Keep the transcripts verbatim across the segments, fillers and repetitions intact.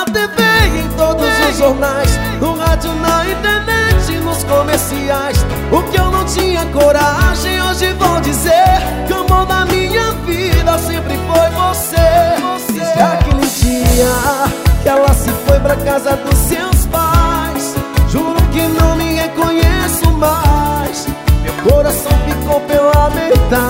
T V, em todos os jornais, no rádio, na internet, nos comerciais. O que eu não tinha coragem, hoje vou dizer que o amor da minha vida sempre foi você. Desde aquele dia que ela se foi pra casa dos seus pais, juro que não me reconheço mais. Meu coração ficou pela metade.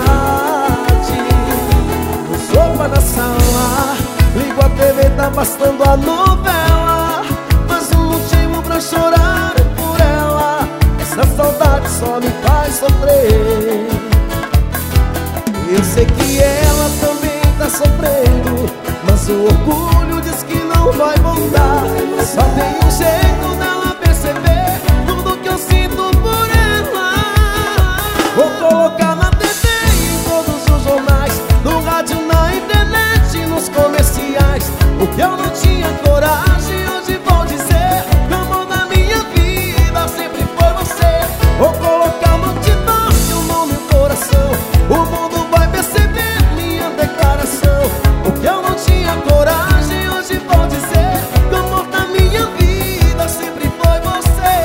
No sofá da sala, ligo a T V, tá bastando a novela, mas um motivo pra chorar por ela. Essa saudade só me faz sofrer. Eu sei que ela também tá sofrendo, mas o orgulho diz que não vai voltar. Só tem um jeito dela perceber tudo que eu sinto por ela. Vou colocar na T V, em todos os jornais, no rádio, na internet, nos comerciais. O que eu não tinha coragem, hoje vou dizer que o amor da minha vida sempre foi você. Vou colocar no TikTok o nome e o coração. O mundo vai perceber minha declaração. O que eu não tinha coragem, hoje vou dizer que o amor da minha vida sempre foi você.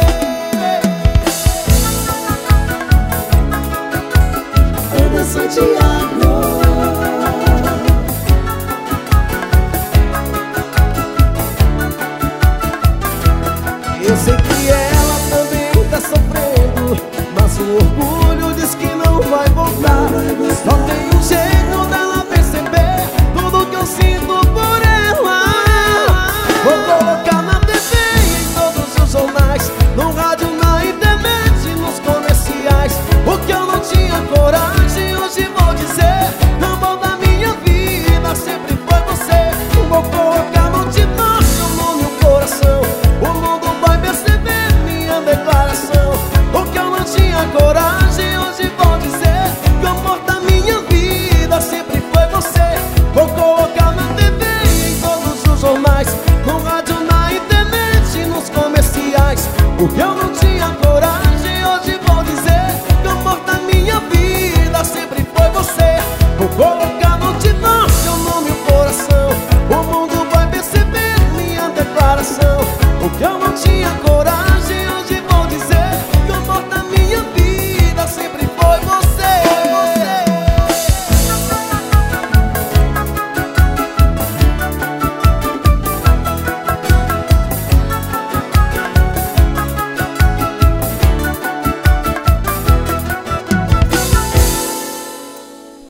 Ana Santiago. Eu sei que